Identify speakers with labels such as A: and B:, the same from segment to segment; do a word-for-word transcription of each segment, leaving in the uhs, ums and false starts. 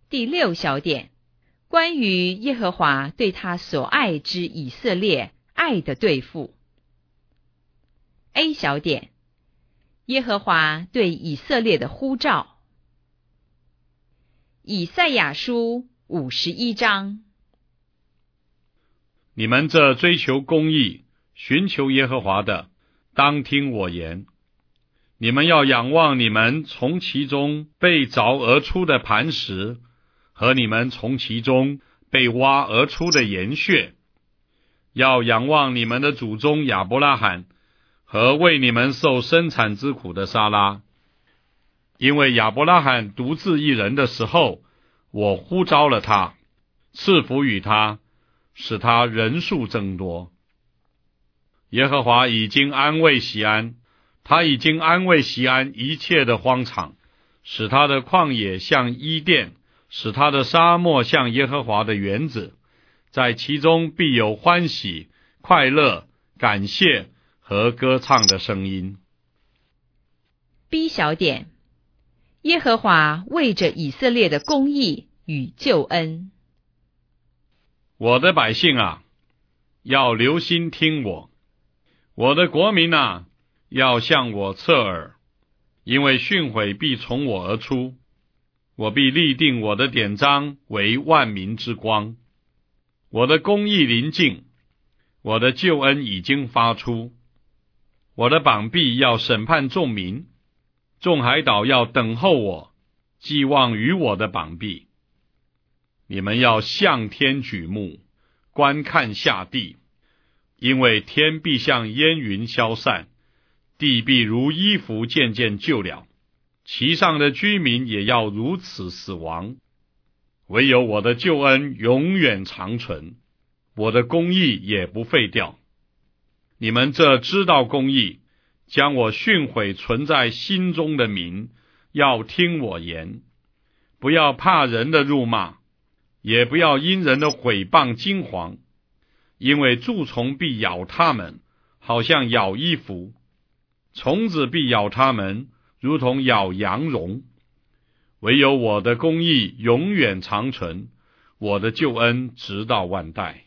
A: 第六小点，关于耶和华对他所爱之以色列爱的对付。A 小点，耶和华对以色列的呼召。以赛亚书五十一章。
B: 你们这追求公义、寻求耶和华的，当听我言。你们要仰望你们从其中被凿而出的磐石，和你们从其中被挖而出的岩穴，要仰望你们的祖宗亚伯拉罕和为你们受生产之苦的撒拉。因为亚伯拉罕独自一人的时候，我呼召了他，赐福与他，使他人数增多。耶和华已经安慰锡安，他已经安慰锡安一切的荒场，使他的旷野像伊甸，使他的沙漠像耶和华的园子，在其中必有欢喜、快乐、感谢和歌唱的声音。
A: B 小点，耶和华为着以色列的公义与救恩。
B: 我的百姓啊，要留心听我；我的国民啊，要向我侧耳。因为训诲必从我而出，我必立定我的典章为万民之光。我的公义临近，我的救恩已经发出。我的膀臂要审判众民，众海岛要等候我，寄望于我的膀臂。你们要向天举目，观看下地，因为天必像烟云消散，地必如衣服渐渐旧了，其上的居民也要如此死亡。唯有我的救恩永远长存，我的公义也不废掉。你们这知道公义，将我训诲存在心中的民，要听我言，不要怕人的辱骂，也不要因人的毁谤惊惶，因为蛀虫必咬他们，好像咬衣服；虫子必咬他们，如同咬羊绒。唯有我的公义永远长存，我的救恩直到万代。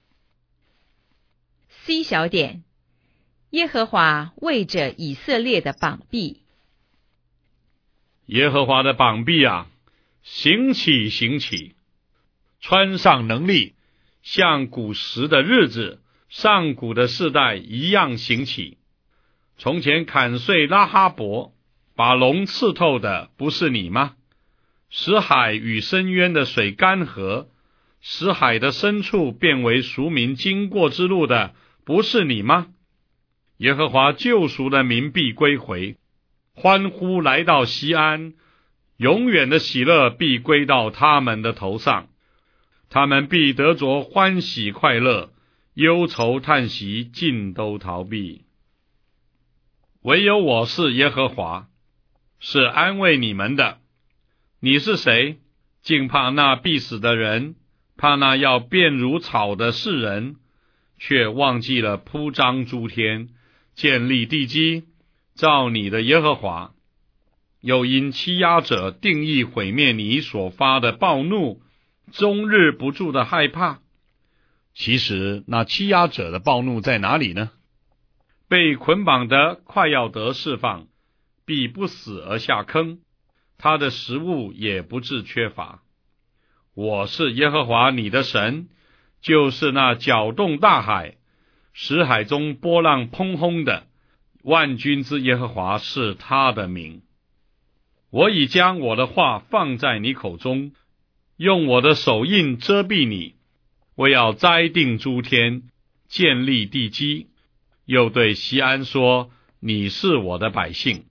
A: C 小点，耶和华为着以色列的膀臂。
B: 耶和华的膀臂啊，行起行起，穿上能力，像古时的日子，上古的世代一样行起。从前砍碎拉哈伯，把龙刺透的不是你吗？使海与深渊的水干涸，使海的深处变为赎民经过之路的不是你吗？耶和华救赎的民必归回，欢呼来到锡安，永远的喜乐必归到他们的头上，他们必得着欢喜快乐，忧愁叹息尽都逃避。唯有我是耶和华，是安慰你们的。你是谁？竟怕那必死的人，怕那要变如草的世人，却忘记了铺张诸天，建立地基，造你的耶和华。又因欺压者定义毁灭你所发的暴怒，终日不住的害怕。其实那欺压者的暴怒在哪里呢？被捆绑的快要得释放，必不死而下坑，他的食物也不致缺乏。我是耶和华你的神，就是那搅动大海，使海中波浪砰轰的，万军之耶和华是他的名。我已将我的话放在你口中，用我的手印遮蔽你。我要栽定诸天，建立地基，又对锡安说，你是我的百姓。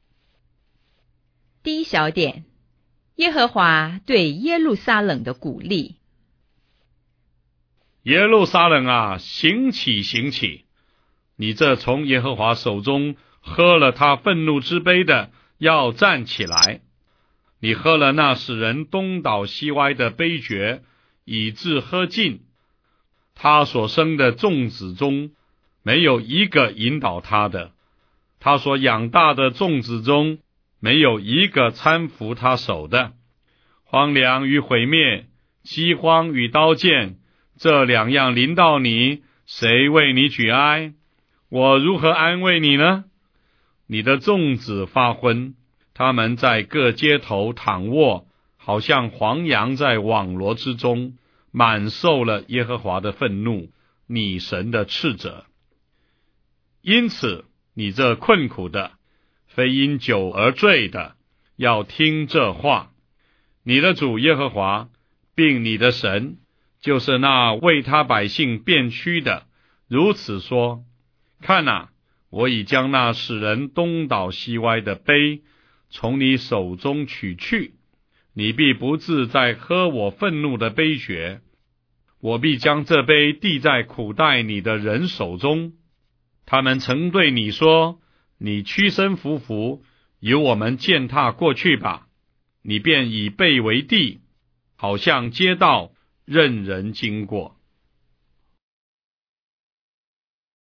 A: 第一小点，耶和华对耶路撒冷的鼓励。
B: 耶路撒冷啊，行起行起，你这从耶和华手中喝了他愤怒之杯的，要站起来。你喝了那使人东倒西歪的杯爵，以致喝尽。他所生的众子中，没有一个引导他的；他所养大的众子中，没有一个搀扶他手的。 荒凉与毁灭，饥荒与刀剑，这两样临到你，谁为你举哀？我如何安慰你呢？你的众子发昏，他们在各街头躺卧，好像黄羊在网罗之中，满受了耶和华的愤怒，你神的斥责。因此你这困苦的，非因酒而醉的，要听这话。你的主耶和华，并你的神，就是那为他百姓变屈的，如此说：看哪，我已将那使人东倒西歪的杯从你手中取去，你必不自再喝我愤怒的杯血。我必将这杯递在苦待你的人手中。他们曾对你说：你屈身匍匐，由我们践踏过去吧。你便以背为地，好像街道，任人经过。